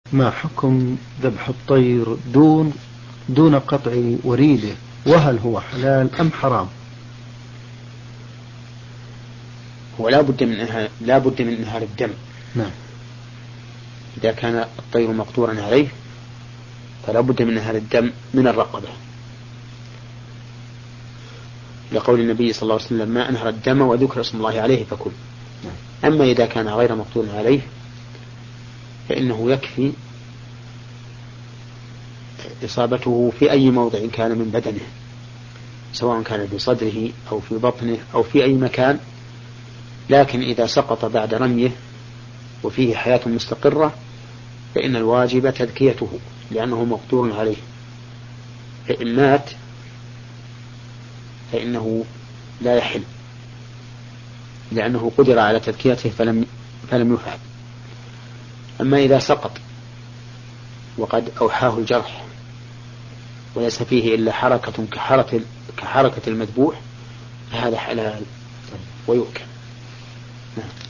ما حكم ذبح الطير دون قطع وريده، وهل هو حلال أم حرام؟ هو لا بد من إنهار الدم. نعم. إذا كان الطير مقدورا عليه فلا بد من إنهار الدم من الرقبة، لقول النبي صلى الله عليه وسلم: ما أنهر الدم وذكر اسم الله عليه فكل. أما إذا كان غير مقدور عليه فإنه يكفي إصابته في أي موضع كان من بدنه، سواء كان في صدره أو في بطنه أو في أي مكان، لكن إذا سقط بعد رميه وفيه حياة مستقرة فإن الواجب تذكيته لأنه مقدور عليه، فإن مات فإنه لا يحل لأنه قدر على تذكيته فلم يفعل. أما إذا سقط وقد أوحاه الجرح وليس فيه إلا حركة كحركة المذبوح فهذا حلال ويؤكل.